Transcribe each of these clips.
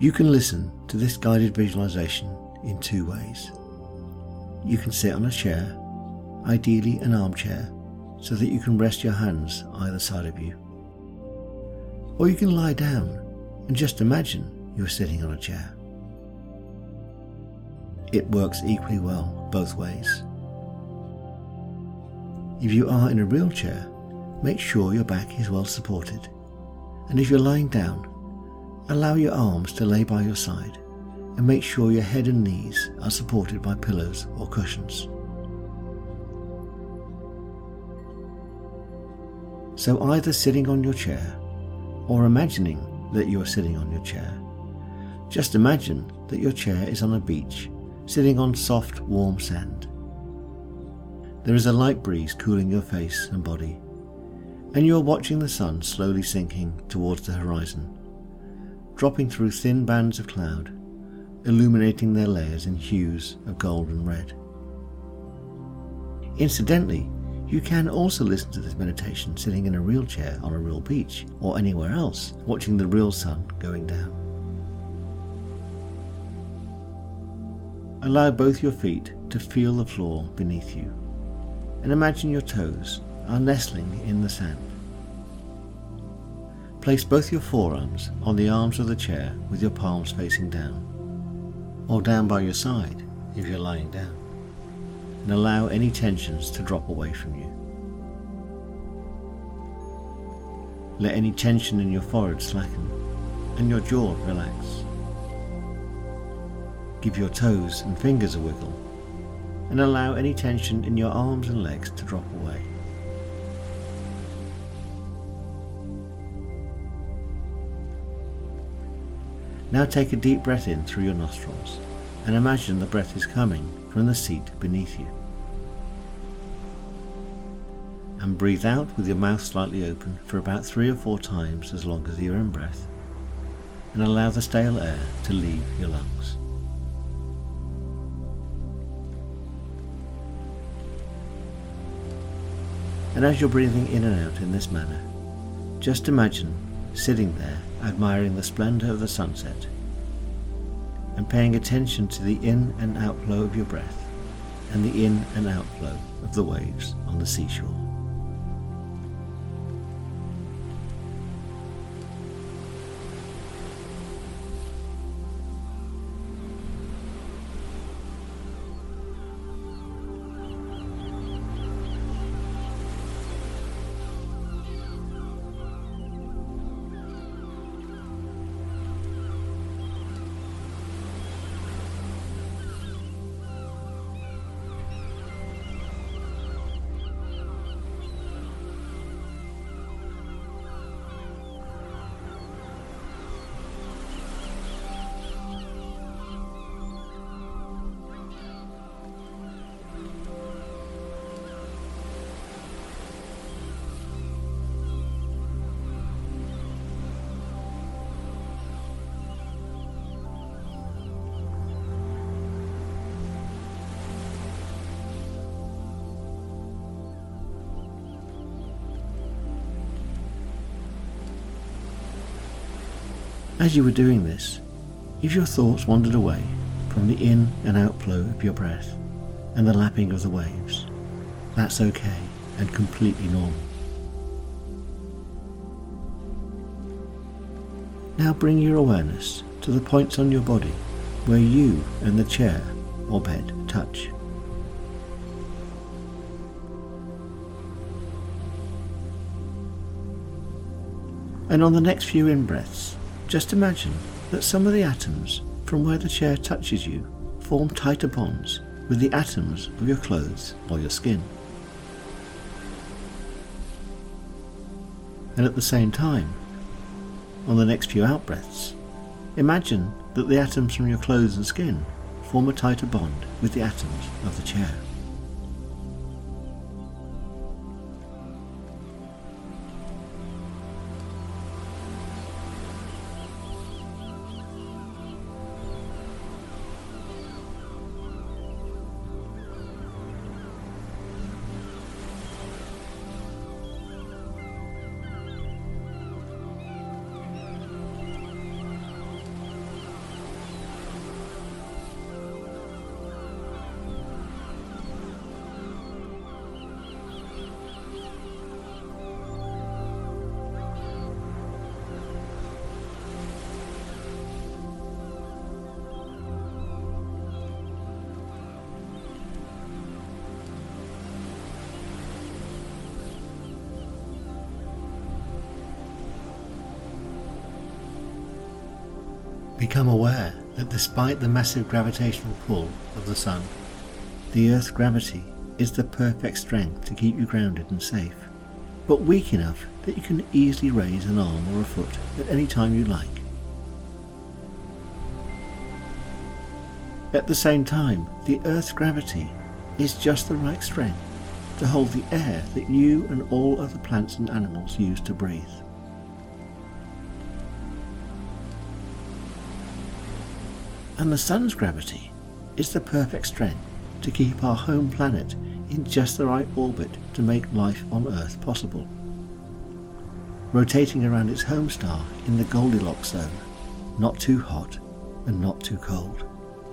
You can listen to this guided visualization in two ways. You can sit on a chair, ideally an armchair, so that you can rest your hands either side of you. Or you can lie down and just imagine you're sitting on a chair. It works equally well both ways. If you are in a real chair, make sure your back is well supported, and if you're lying down, allow your arms to lay by your side and make sure your head and knees are supported by pillows or cushions. So either sitting on your chair or imagining that you are sitting on your chair, just imagine that your chair is on a beach, sitting on soft, warm sand. There is a light breeze cooling your face and body, and you are watching the sun slowly sinking towards the horizon, dropping through thin bands of cloud, illuminating their layers in hues of gold and red. Incidentally, you can also listen to this meditation sitting in a real chair on a real beach or anywhere else, watching the real sun going down. Allow both your feet to feel the floor beneath you, and imagine your toes are nestling in the sand. Place both your forearms on the arms of the chair with your palms facing down, or down by your side if you're lying down, and allow any tensions to drop away from you. Let any tension in your forehead slacken and your jaw relax. Give your toes and fingers a wiggle, and allow any tension in your arms and legs to drop away. Now take a deep breath in through your nostrils and imagine the breath is coming from the seat beneath you. And breathe out with your mouth slightly open for about 3 or 4 times as long as your in-breath, and allow the stale air to leave your lungs. And as you're breathing in and out in this manner, just imagine sitting there admiring the splendour of the sunset and paying attention to the in and outflow of your breath and the in and outflow of the waves on the seashore. As you were doing this, if your thoughts wandered away from the in and outflow of your breath and the lapping of the waves, that's okay and completely normal. Now bring your awareness to the points on your body where you and the chair or bed touch. And on the next few in-breaths, just imagine that some of the atoms from where the chair touches you form tighter bonds with the atoms of your clothes or your skin. And at the same time, on the next few out-breaths, imagine that the atoms from your clothes and skin form a tighter bond with the atoms of the chair. Become aware that despite the massive gravitational pull of the Sun, the Earth's gravity is the perfect strength to keep you grounded and safe, but weak enough that you can easily raise an arm or a foot at any time you like. At the same time, the Earth's gravity is just the right strength to hold the air that you and all other plants and animals use to breathe. And the Sun's gravity is the perfect strength to keep our home planet in just the right orbit to make life on Earth possible, rotating around its home star in the Goldilocks zone, not too hot and not too cold.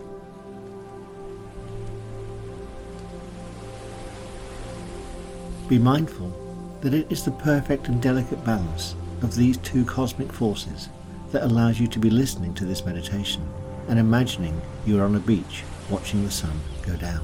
Be mindful that it is the perfect and delicate balance of these two cosmic forces that allows you to be listening to this meditation and imagining you are on a beach watching the sun go down.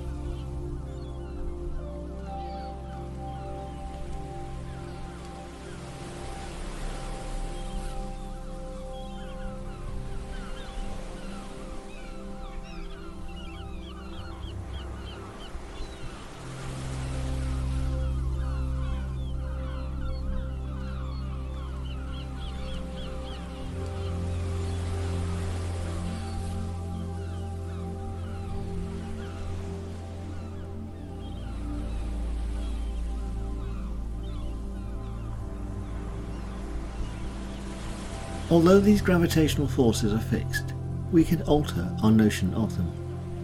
Although these gravitational forces are fixed, we can alter our notion of them.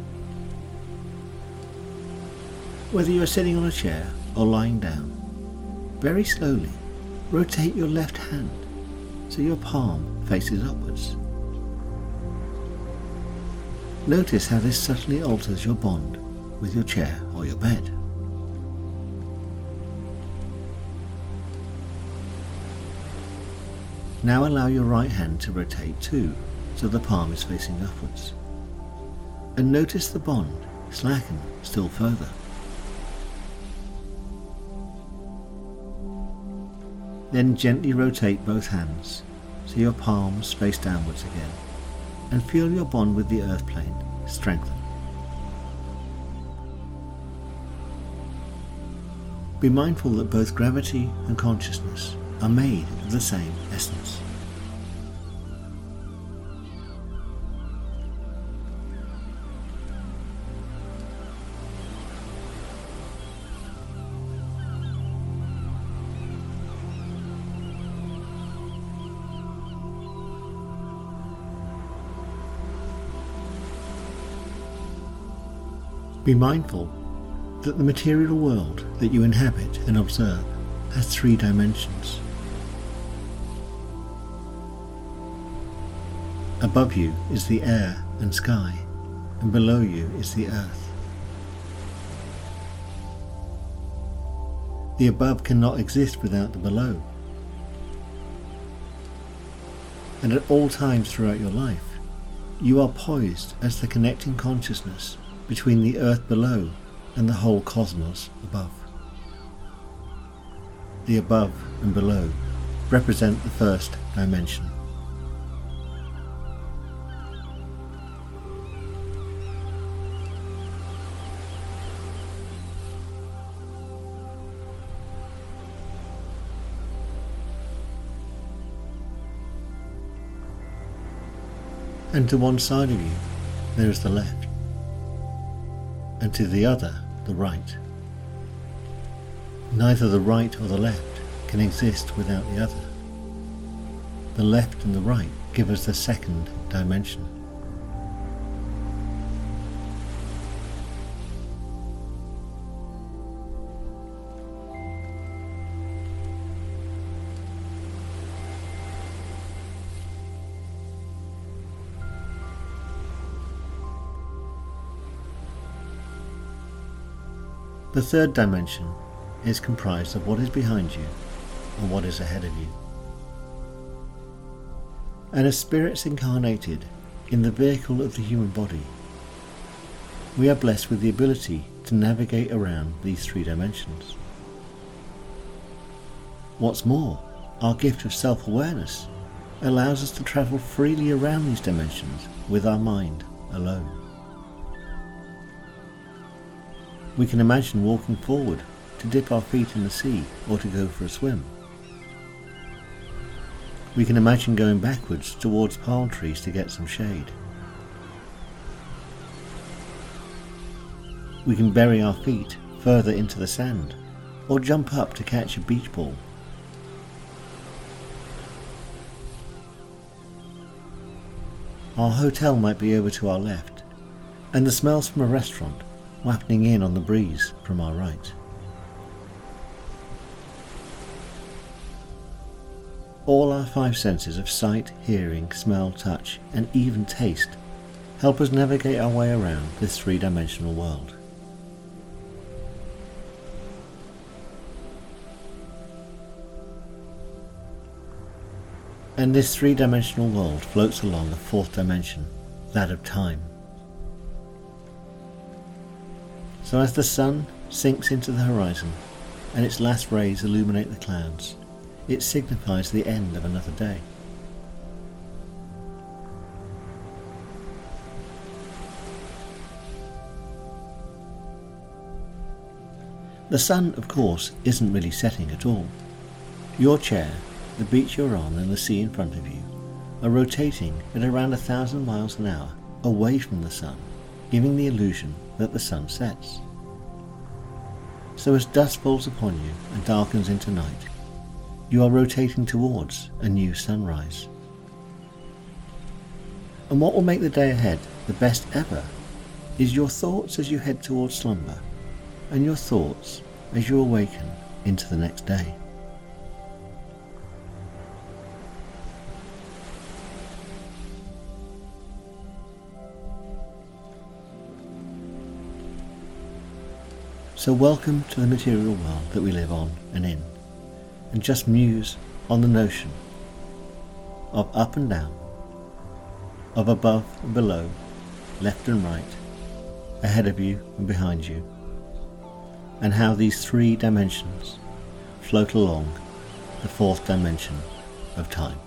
Whether you are sitting on a chair or lying down, very slowly rotate your left hand so your palm faces upwards. Notice how this subtly alters your bond with your chair or your bed. Now allow your right hand to rotate too, so the palm is facing upwards. And notice the bond slacken still further. Then gently rotate both hands, so your palms face downwards again, and feel your bond with the earth plane strengthen. Be mindful that both gravity and consciousness are made of the same essence. Be mindful that the material world that you inhabit and observe has 3 dimensions. Above you is the air and sky, and below you is the earth. The above cannot exist without the below. And at all times throughout your life, you are poised as the connecting consciousness between the earth below and the whole cosmos above. The above and below represent the first dimension. And to one side of you there is the left, and to the other the right. Neither the right or the left can exist without the other. The left and the right give us the second dimension. The third dimension is comprised of what is behind you and what is ahead of you. And as spirits incarnated in the vehicle of the human body, we are blessed with the ability to navigate around these 3 dimensions. What's more, our gift of self-awareness allows us to travel freely around these dimensions with our mind alone. We can imagine walking forward to dip our feet in the sea or to go for a swim. We can imagine going backwards towards palm trees to get some shade. We can bury our feet further into the sand or jump up to catch a beach ball. Our hotel might be over to our left, and the smells from a restaurant wafting in on the breeze from our right. All our five senses of sight, hearing, smell, touch, and even taste help us navigate our way around this three-dimensional world. And this three-dimensional world floats along a fourth dimension, that of time. So as the sun sinks into the horizon and its last rays illuminate the clouds, it signifies the end of another day. The sun, of course, isn't really setting at all. Your chair, the beach you're on, and the sea in front of you are rotating at around 1,000 miles an hour away from the sun, giving the illusion that the sun sets. So as dusk falls upon you and darkens into night, you are rotating towards a new sunrise. And what will make the day ahead the best ever is your thoughts as you head towards slumber, and your thoughts as you awaken into the next day. So welcome to the material world that we live on and in, and just muse on the notion of up and down, of above and below, left and right, ahead of you and behind you, and how these three dimensions float along the fourth dimension of time.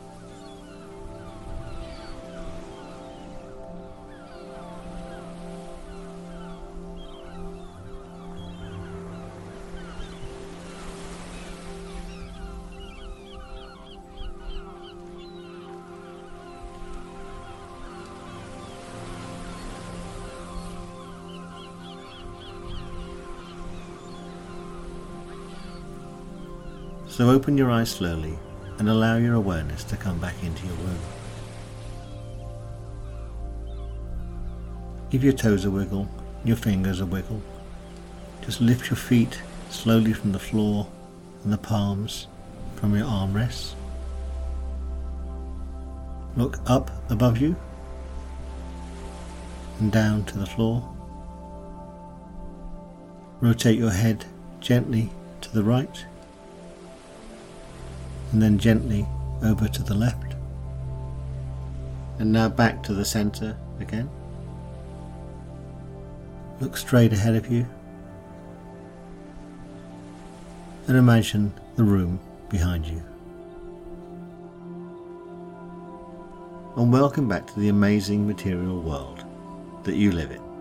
So open your eyes slowly and allow your awareness to come back into your womb. Give your toes a wiggle, your fingers a wiggle. Just lift your feet slowly from the floor and the palms from your armrests. Look up above you and down to the floor. Rotate your head gently to the right, and then gently over to the left, and now back to the center again. Look straight ahead of you and imagine the room behind you. And welcome back to the amazing material world that you live in.